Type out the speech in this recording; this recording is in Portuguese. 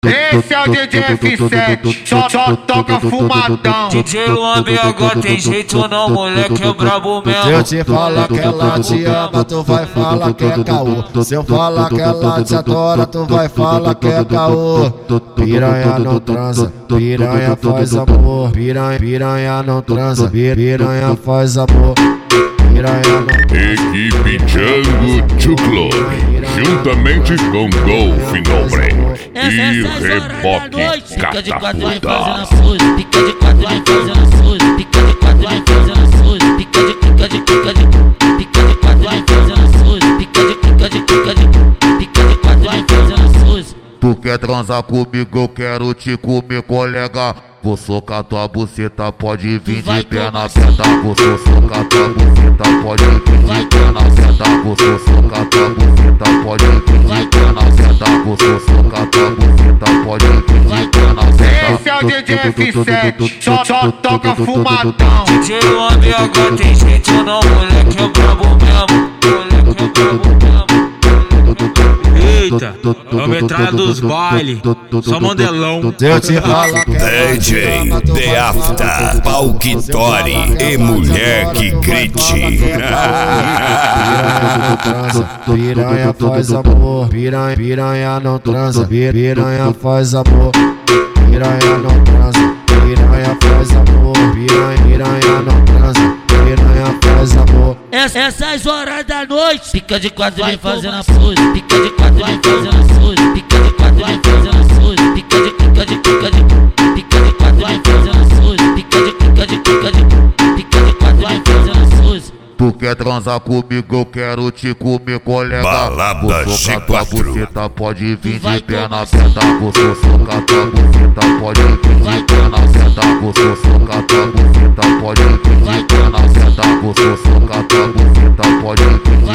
Esse é o DJ F7, só toca fumadão. DJ Luan BH tem jeito não, moleque é brabo mesmo. Se eu te falar que ela te ama, tu vai falar que é caô. Se eu falar que ela te adora, tu vai falar que é caô. Piranha não transa, piranha faz amor. Piranha não transa, piranha faz amor. Equipe Django to Club, juntamente com Golf No Break e Reboque Catapulta. Pica de quatro vem fazendo a sua, pica de quatro vem fazendo a sua, pica de quatro vem fazendo a sua, pica de quatro vem fazendo a sua. Tu quer transar comigo, eu quero te comer, colega. Vou socar tua buceta, pode vir de perna aberta. Vou socar tua buceta, pode vir de perna aberta. Vou socar tua buceta, pode vir de perna aberta. Vou socar tua buceta, pode vir de perna aberta. Esse é o DJ F7, só toca fumadão. DJ Luan BH tem jeito não, moleque é brabo mesmo. Moleque é brabo mesmo. Eita, é o metralha dos baile, só mandelão. DJ The After, Palquitori e mulher que grite. Piranha faz amor, piranha não transa, piranha faz amor. Piranha não transa, piranha faz amor, piranha não transa. Piranha faz amor. Essas horas da noite, pica de quatro vem fazendo a sua, pica de quatro vem fazendo a sua, pica de quatro vem fazendo a sua, pica de quatro vem fazendo a sua, pica de quatro vem fazendo a sua. Tu quer transar comigo, eu quero te comer, colega. Balada Vou socar tua G4. buceta, pode vir de perna aberta. Vou socar tua buceta, pode vir de perna aberta. Vou socar tua buceta, pode vir de perna aberta. Vou socar tua buceta, pode vir